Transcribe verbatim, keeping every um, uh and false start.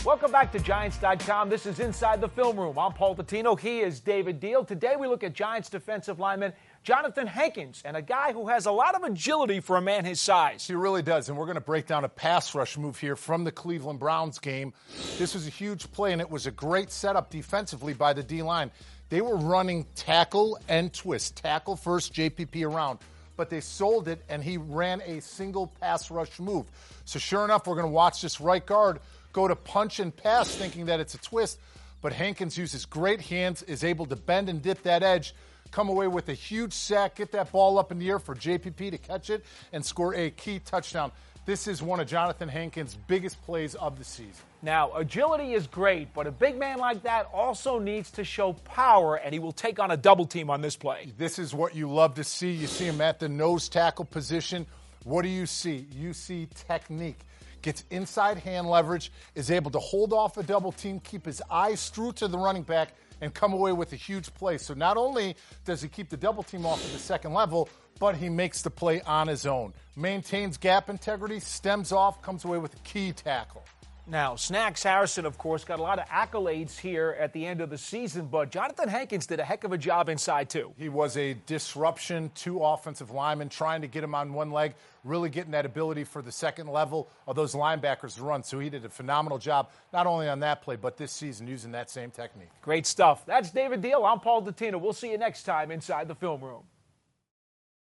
Welcome back to Giants dot com. This is Inside the Film Room. I'm Paul Dottino. He is David Deal. Today we look at Giants defensive lineman Johnathan Hankins, and a guy who has a lot of agility for a man his size. He really does, and we're going to break down a pass rush move here from the Cleveland Browns game. This was a huge play, and it was a great setup defensively by the D-line. They were running tackle and twist, tackle first, J P P around, but they sold it, and he ran a single pass rush move. So sure enough, we're going to watch this right guard go to punch and pass thinking that it's a twist, but Hankins uses great hands, is able to bend and dip that edge, come away with a huge sack, get that ball up in the air for J P P to catch it, and score a key touchdown. This is one of Johnathan Hankins' biggest plays of the season. Now, agility is great, but a big man like that also needs to show power, and he will take on a double team on this play. This is what you love to see. You see him at the nose tackle position. What do you see? You see technique. Gets inside hand leverage, is able to hold off a double team, keep his eyes through to the running back, and come away with a huge play. So not only does he keep the double team off at the second level, but he makes the play on his own. Maintains gap integrity, stems off, comes away with a key tackle. Now, Snacks Harrison, of course, got a lot of accolades here at the end of the season, but Johnathan Hankins did a heck of a job inside, too. He was a disruption to offensive linemen, trying to get him on one leg, really getting that ability for the second level of those linebackers to run. So he did a phenomenal job, not only on that play, but this season using that same technique. Great stuff. That's David Deal. I'm Paul Dottino. We'll see you next time inside the Film Room.